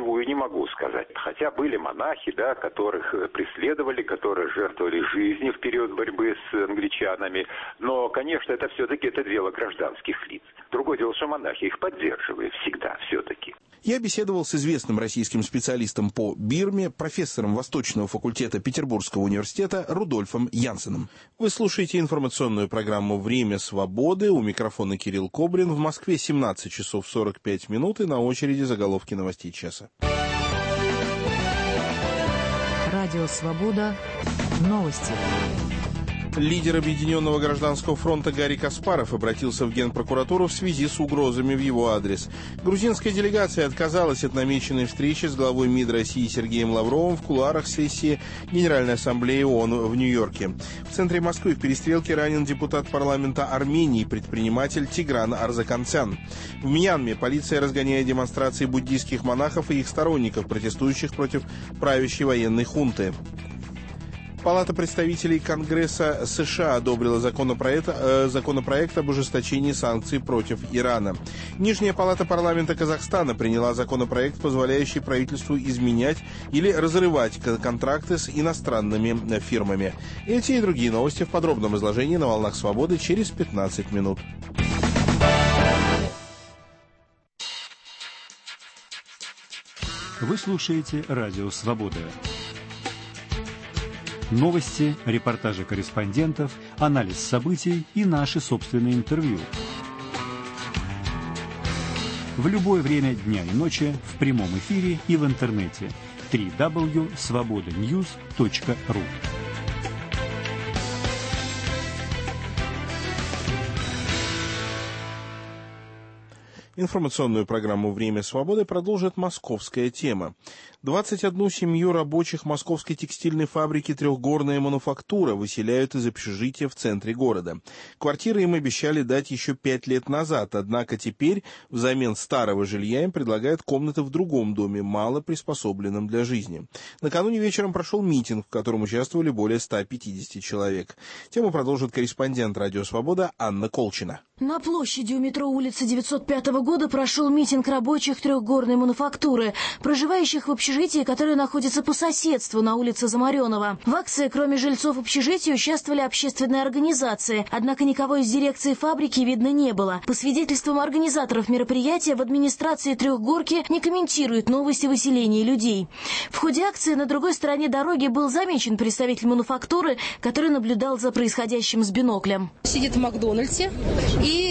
S3: могу сказать. Хотя были монахи, да, которых преследовали, которые жертвовали жизнью в период борьбы с англичанами. Но, конечно, это все-таки это дело гражданских лиц. Другое дело, что монахи их поддерживают всегда все-таки.
S1: Я беседовал с известным российским специалистом по Бирме, профессором Восточного факультета Петербургского университета Рудольфом Янсеном. Вы слушаете информационную программу «Время свободы». У микрофона Кирилл Кобрин. В Москве семнадцать часов сорок пять минут и на очереди заголовки новостей часа.
S6: Радио «Свобода». Новости.
S1: Лидер Объединенного гражданского фронта Гарри Каспаров обратился в Генпрокуратуру в связи с угрозами в его адрес. Грузинская делегация отказалась от намеченной встречи с главой МИД России Сергеем Лавровым в кулуарах сессии Генеральной Ассамблеи ООН в Нью-Йорке. В центре Москвы в перестрелке ранен депутат парламента Армении, предприниматель Тигран Арзаканцян. В Мьянме полиция разгоняет демонстрации буддийских монахов и их сторонников, протестующих против правящей военной хунты. Палата представителей Конгресса США одобрила законопроект, э, законопроект об ужесточении санкций против Ирана. Нижняя палата парламента Казахстана приняла законопроект, позволяющий правительству изменять или разрывать контракты с иностранными фирмами. Эти и другие новости в подробном изложении на «Волнах Свободы» через пятнадцать минут.
S2: Вы слушаете «Радио Свобода». Новости, репортажи корреспондентов, анализ событий и наши собственные интервью. В любое время дня и ночи, в прямом эфире и в интернете. дабл ю дабл ю дабл ю точка свобода ньюс точка ру.
S1: Информационную программу «Время свободы» продолжит московская тема. двадцать одну семью рабочих московской текстильной фабрики «Трехгорная мануфактура» выселяют из общежития в центре города. Квартиры им обещали дать еще пять лет назад, однако теперь взамен старого жилья им предлагают комнаты в другом доме, мало приспособленном для жизни. Накануне вечером прошел митинг, в котором участвовали более ста пятидесяти человек. Тему продолжит корреспондент «Радио Свобода» Анна Колчина.
S4: На площади у метро улицы девятьсот пятого года прошел митинг рабочих трехгорной мануфактуры, проживающих в общежитии, которое находится по соседству на улице Замаренова. В акции, кроме жильцов общежития, участвовали общественные организации, однако никого из дирекции фабрики видно не было. По свидетельствам организаторов мероприятия, в администрации Трехгорки не комментируют новости выселения людей. В ходе акции на другой стороне дороги был замечен представитель мануфактуры, который наблюдал за происходящим с биноклем.
S5: Сидит в Макдональдсе и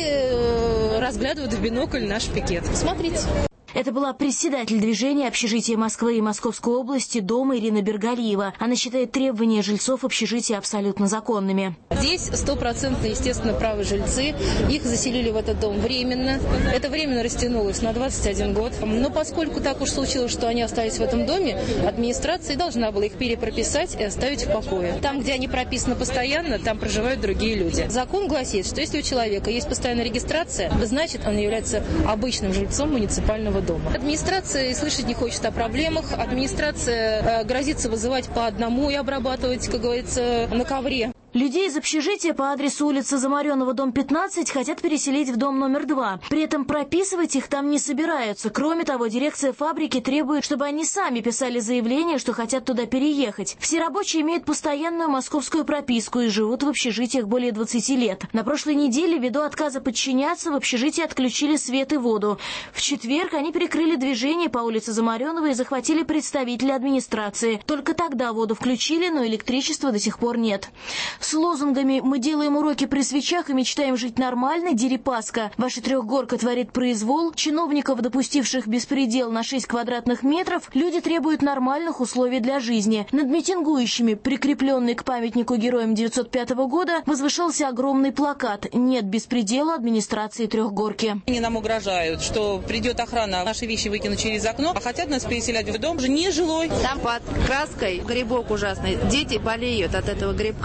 S5: э, разглядывает в бинокль наш пикет. Смотрите.
S4: Это была председатель движения общежития Москвы и Московской области дома Ирина Бергалиева. Она считает требования жильцов общежития абсолютно законными.
S5: Здесь стопроцентно, естественно, правы жильцы. Их заселили в этот дом временно. Это временно растянулось на двадцать один год. Но поскольку так уж случилось, что они остались в этом доме, администрация должна была их перепрописать и оставить в покое. Там, где они прописаны постоянно, там проживают другие люди. Закон гласит, что если у человека есть постоянная регистрация, значит, он является обычным жильцом муниципального дома. Дома. Администрация и слышать не хочет о проблемах. Администрация э, грозится вызывать по одному и обрабатывать, как говорится, на ковре.
S4: Людей из общежития по адресу улица Замаренова, дом пятнадцать, хотят переселить в дом номер два. При этом прописывать их там не собираются. Кроме того, дирекция фабрики требует, чтобы они сами писали заявление, что хотят туда переехать. Все рабочие имеют постоянную московскую прописку и живут в общежитиях более двадцати лет. На прошлой неделе, ввиду отказа подчиняться, в общежитии отключили свет и воду. В четверг они перекрыли движение по улице Замаренова и захватили представителя администрации. Только тогда воду включили, но электричества до сих пор нет. С лозунгами «Мы делаем уроки при свечах и мечтаем жить нормально», Дерипаска, «Ваша трехгорка творит произвол», чиновников, допустивших беспредел на шесть квадратных метров, люди требуют нормальных условий для жизни. Над митингующими, прикрепленный к памятнику героям девятьсот пятого года, возвышался огромный плакат «Нет беспредела администрации Трехгорки».
S24: Они нам угрожают, что придет охрана, наши вещи выкинут через окно, а хотят нас переселять в дом же нежилой.
S25: Там под краской грибок ужасный. Дети болеют от этого грибка.
S24: Давно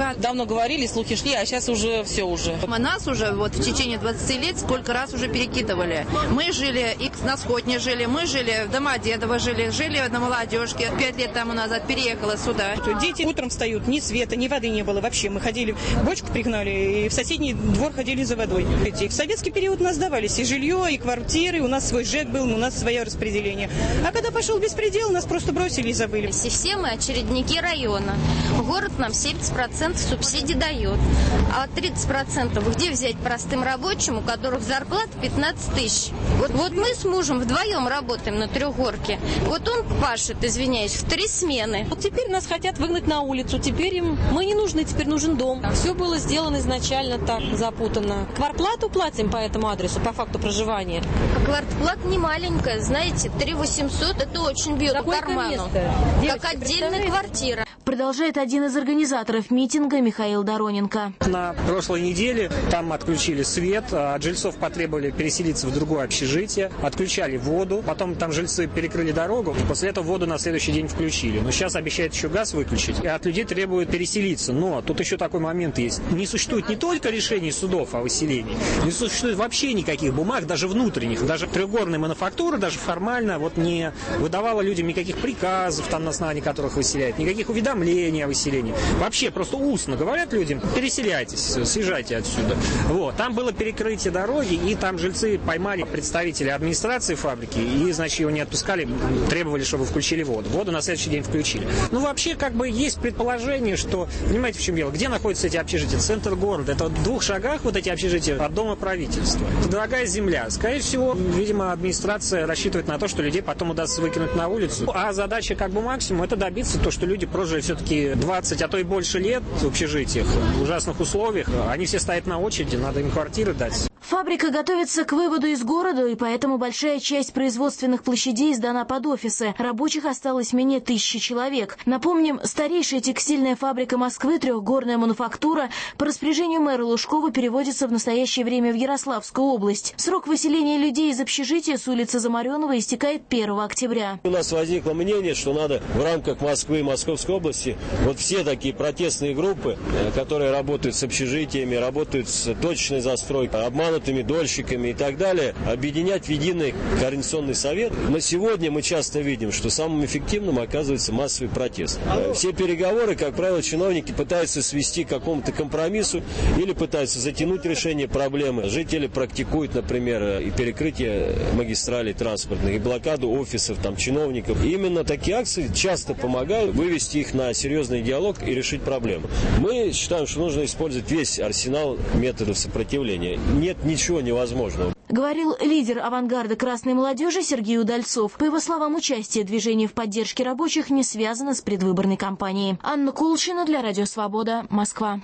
S24: говорили, слухи шли, а сейчас уже все уже.
S7: Нас уже вот в течение двадцати лет сколько раз уже перекидывали. Мы жили, и на Сходне жили, мы жили в Домодедово жили, жили на Молодежке. Пять лет тому назад переехала сюда.
S24: Дети утром встают, ни света, ни воды не было вообще. Мы ходили, бочку пригнали, и в соседний двор ходили за водой. И в советский период нас сдавались и жилье, и квартиры, у нас свой ЖЭК был, у нас свое распределение. А когда пошел беспредел, нас просто бросили и забыли.
S8: Все мы очередники района. Город нам семьдесят процентов субсидий дает. А тридцать процентов где взять простым рабочим, у которых зарплата пятнадцать тысяч? Вот, вот мы с мужем вдвоем работаем на Трехгорке. Вот он пашет, извиняюсь, в три смены.
S24: Вот теперь нас хотят выгнать на улицу. Теперь им мы не нужны, теперь нужен дом. Все было сделано изначально так запутанно. Квартплату платим по этому адресу, по факту проживания.
S8: Квартплата не маленькая, знаете, три тысячи восемьсот, это очень бьет по карману. Как отдельная квартира.
S4: Продолжает один из организаторов митинга Михаил Дороненко.
S9: На прошлой неделе там отключили свет, от жильцов потребовали переселиться в другое общежитие, отключали воду, потом там жильцы перекрыли дорогу, и после этого воду на следующий день включили. Но сейчас обещают еще газ выключить, и от людей требуют переселиться. Но тут еще такой момент есть. Не существует не только решений судов о выселении, не существует вообще никаких бумаг, даже внутренних. Даже трехгорная мануфактура даже формально вот не выдавала людям никаких приказов, там, на основании которых выселяют, никаких уведомлений о выселении. Вообще просто устно говорят людям: переселяйтесь, съезжайте отсюда. Вот. Там было перекрытие дороги, и там жильцы поймали представителей администрации фабрики, и, значит, его не отпускали, требовали, чтобы включили воду. Воду на следующий день включили. Ну, вообще, как бы, есть предположение, что, понимаете, в чем дело? Где находятся эти общежития? Центр города. Это в двух шагах вот эти общежития от дома правительства. Это дорогая земля. Скорее всего, видимо, администрация рассчитывает на то, что людей потом удастся выкинуть на улицу. А задача, как бы, максимум, это добиться то, что люди прожили все-таки двадцать, а то и больше лет в общежитиях, в ужасных условиях. Они все стоят на очереди, надо им квартиры дать.
S4: Фабрика готовится к выводу из города, и поэтому большая часть производственных площадей сдана под офисы. Рабочих осталось менее тысячи человек. Напомним, старейшая текстильная фабрика Москвы, трехгорная мануфактура, по распоряжению мэра Лужкова переводится в настоящее время в Ярославскую область. Срок выселения людей из общежития с улицы Замаренова истекает первого октября.
S10: У нас возникло мнение, что надо в рамках Москвы и Московской области вот все такие протестные группы, которые работают с общежитиями, работают с точечной застройкой, обманутыми дольщиками и так далее, объединять в единый координационный совет. Но сегодня мы часто видим, что самым эффективным оказывается массовый протест. Все переговоры, как правило, чиновники пытаются свести к какому-то компромиссу или пытаются затянуть решение проблемы. Жители практикуют, например, и перекрытие магистралей транспортных, и блокаду офисов там, чиновников. И именно такие акции часто помогают вывести их на серьезный диалог и решить проблему. Мы считаем, что нужно использовать весь арсенал методов сопротивления. Нет ничего невозможного.
S4: Говорил лидер авангарда красной молодежи Сергей Удальцов. По его словам, участие движения в поддержке рабочих не связано с предвыборной кампанией. Анна Кулшина для Радио Свобода, Москва.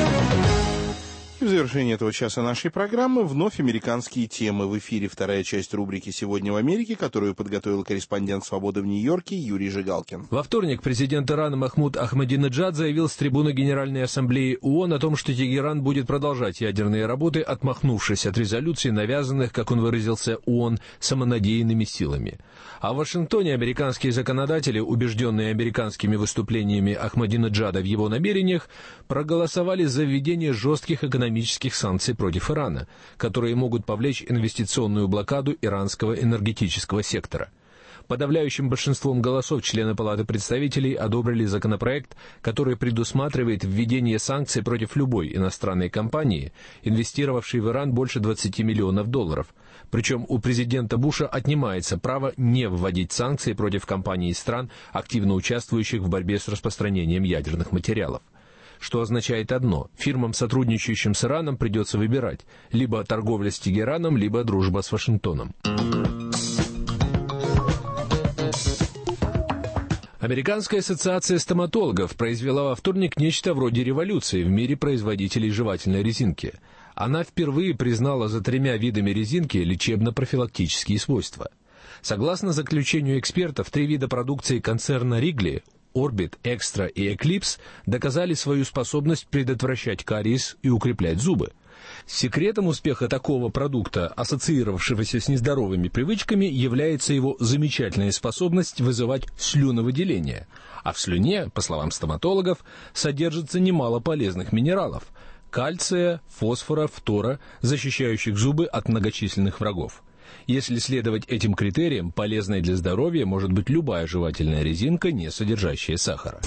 S1: И в завершении этого часа нашей программы вновь американские темы. В эфире вторая часть рубрики «Сегодня в Америке», которую подготовил корреспондент «Свободы» в Нью-Йорке Юрий Жигалкин.
S14: Во вторник президент Ирана Махмуд Ахмадинеджад заявил с трибуны Генеральной Ассамблеи ООН о том, что Тегеран будет продолжать ядерные работы, отмахнувшись от резолюций, навязанных, как он выразился, ООН самонадеянными силами. А в Вашингтоне американские законодатели, убежденные американскими выступлениями Ахмадинеджада в его намерениях, проголосовали за введение жестких экономических экономических санкций против Ирана, которые могут повлечь инвестиционную блокаду иранского энергетического сектора. Подавляющим большинством голосов члены Палаты представителей одобрили законопроект, который предусматривает введение санкций против любой иностранной компании, инвестировавшей в Иран больше двадцати миллионов долларов. Причем у президента Буша отнимается право не вводить санкции против компаний и стран, активно участвующих в борьбе с распространением ядерных материалов. Что означает одно: фирмам, сотрудничающим с Ираном, придется выбирать либо торговля с Тегераном, либо дружба с Вашингтоном. Американская ассоциация стоматологов произвела во вторник нечто вроде революции в мире производителей жевательной резинки. Она впервые признала за тремя видами резинки лечебно-профилактические свойства. Согласно заключению экспертов, три вида продукции концерна Ригли — Орбит, Экстра и Эклипс — доказали свою способность предотвращать кариес и укреплять зубы. Секретом успеха такого продукта, ассоциировавшегося с нездоровыми привычками, является его замечательная способность вызывать слюновыделение. А в слюне, по словам стоматологов, содержится немало полезных минералов – кальция, фосфора, фтора, защищающих зубы от многочисленных врагов. Если следовать этим критериям, полезной для здоровья может быть любая жевательная резинка, не содержащая сахара.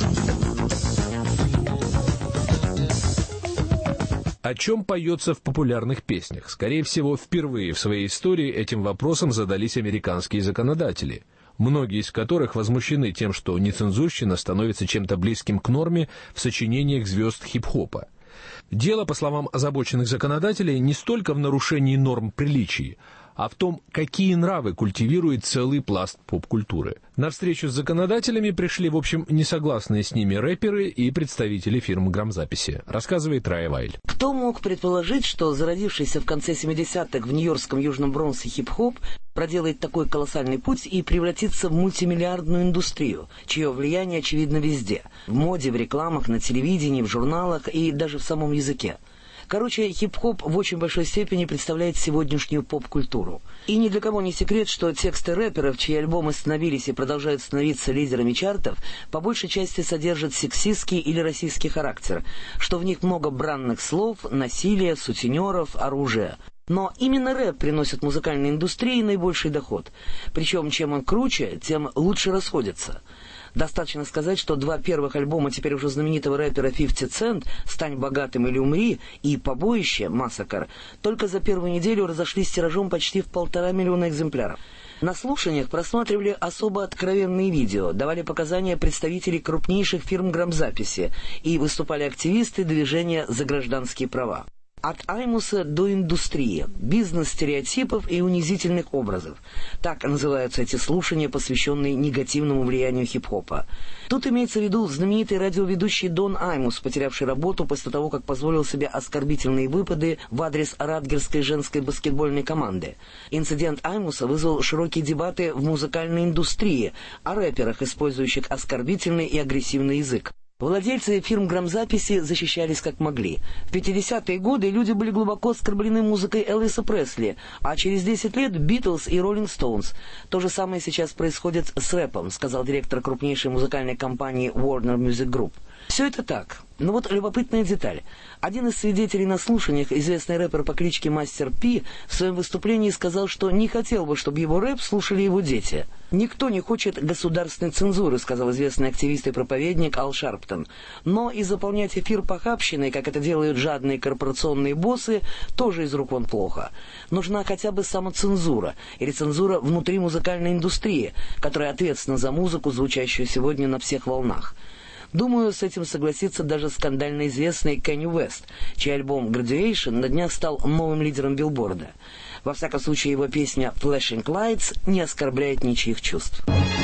S14: О чем поется в популярных песнях? Скорее всего, впервые в своей истории этим вопросом задались американские законодатели, многие из которых возмущены тем, что нецензурщина становится чем-то близким к норме в сочинениях звезд хип-хопа. Дело, по словам озабоченных законодателей, не столько в нарушении норм приличий, а в том, какие нравы культивирует целый пласт поп-культуры. На встречу с законодателями пришли, в общем, несогласные с ними рэперы и представители фирмы грамзаписи, рассказывает Рая Вайль.
S11: Кто мог предположить, что зародившийся в конце семидесятых в нью-йоркском Южном Бронксе хип-хоп проделает такой колоссальный путь и превратится в мультимиллиардную индустрию, чье влияние очевидно везде – в моде, в рекламах, на телевидении, в журналах и даже в самом языке. Короче, хип-хоп в очень большой степени представляет сегодняшнюю поп-культуру. И ни для кого не секрет, что тексты рэперов, чьи альбомы становились и продолжают становиться лидерами чартов, по большей части содержат сексистский или расистский характер, что в них много бранных слов, насилия, сутенеров, оружия. Но именно рэп приносит музыкальной индустрии наибольший доход. Причем, чем он круче, тем лучше расходится. Достаточно сказать, что два первых альбома теперь уже знаменитого рэпера фифти Cent «Стань богатым или умри» и «Побоище» «Массакр» только за первую неделю разошлись тиражом почти в полтора миллиона экземпляров. На слушаниях просматривали особо откровенные видео, давали показания представителей крупнейших фирм грамзаписи и выступали активисты движения «За гражданские права». От аймуса до индустрии, бизнес-стереотипов и унизительных образов. Так называются эти слушания, посвященные негативному влиянию хип-хопа. Тут имеется в виду знаменитый радиоведущий Дон Аймус, потерявший работу после того, как позволил себе оскорбительные выпады в адрес Радгерской женской баскетбольной команды. Инцидент Аймуса вызвал широкие дебаты в музыкальной индустрии о рэперах, использующих оскорбительный и агрессивный язык. Владельцы фирм грамзаписи защищались как могли. В пятидесятые годы люди были глубоко оскорблены музыкой Элвиса Пресли, а через десять лет Битлз и Роллинг Стоунс. То же самое сейчас происходит с рэпом, сказал директор крупнейшей музыкальной компании Warner Music Group. Все это так. Но вот любопытная деталь. Один из свидетелей на слушаниях, известный рэпер по кличке Мастер Пи, в своем выступлении сказал, что не хотел бы, чтобы его рэп слушали его дети. «Никто не хочет государственной цензуры», сказал известный активист и проповедник Ал Шарптон. «Но и заполнять эфир похабщиной, как это делают жадные корпорационные боссы, тоже из рук вон плохо. Нужна хотя бы самоцензура или цензура внутри музыкальной индустрии, которая ответственна за музыку, звучащую сегодня на всех волнах». Думаю, с этим согласится даже скандально известный Кенни Уэст, чей альбом «Graduation» на днях стал новым лидером билборда. Во всяком случае, его песня «Flashing Lights» не оскорбляет ничьих чувств.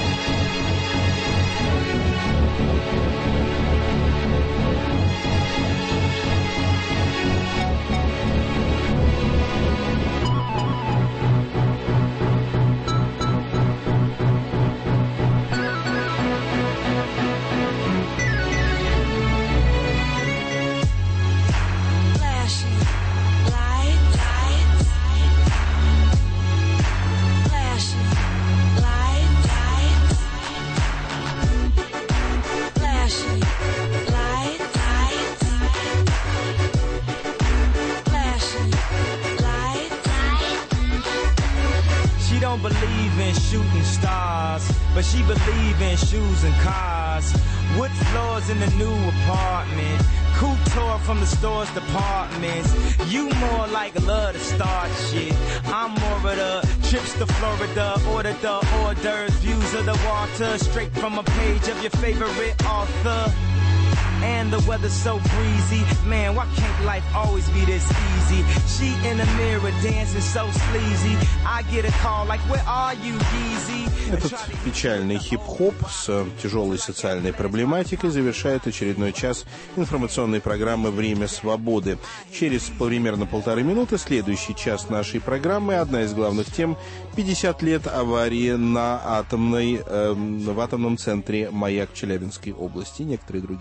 S12: But she believe in shoes and cars. Wood floors in the new apartment. Couture from the store's departments. You more like love to start shit. I'm more of the trips to Florida. Order the hors d'oeuvres, views of the water. Straight from a page of your favorite author. And the weather's so breezy. Man, why can't life always be this easy? She in the mirror dancing so sleazy. I get a call like, where are you, Yeezy?
S1: Этот печальный хип-хоп с тяжелой социальной проблематикой завершает очередной час информационной программы «Время свободы». Через примерно полторы минуты следующий час нашей программы. Одна из главных тем – пятьдесят лет аварии на атомной, э, в атомном центре «Маяк» Челябинской области. Некоторые другие темы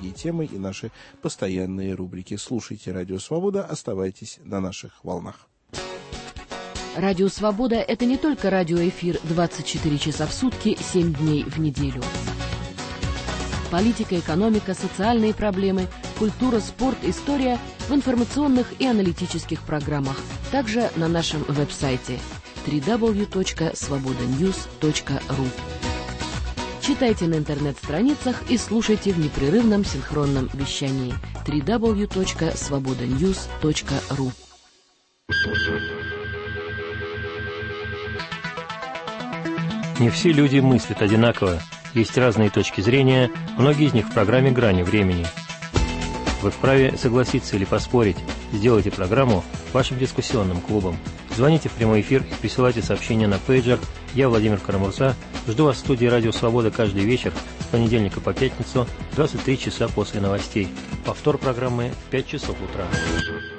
S1: и наши постоянные рубрики. Слушайте «Радио Свобода», оставайтесь на наших волнах.
S13: Радио «Свобода» — это не только радиоэфир двадцать четыре часа в сутки, семь дней в неделю. Политика, экономика, социальные проблемы, культура, спорт, история в информационных и аналитических программах. Также на нашем веб-сайте дабл ю дабл ю дабл ю точка свобода ньюс точка ру. Читайте на интернет-страницах и слушайте в непрерывном синхронном вещании дабл ю дабл ю дабл ю точка свобода ньюс точка ру.
S15: Не все люди мыслят одинаково. Есть разные точки зрения, многие из них в программе «Грани времени». Вы вправе согласиться или поспорить. Сделайте программу вашим дискуссионным клубом. Звоните в прямой эфир и присылайте сообщения на пейджер. Я, Владимир Карамурза, жду вас в студии «Радио Свобода» каждый вечер с понедельника по пятницу, двадцать три часа после новостей. Повтор программы в пять часов утра.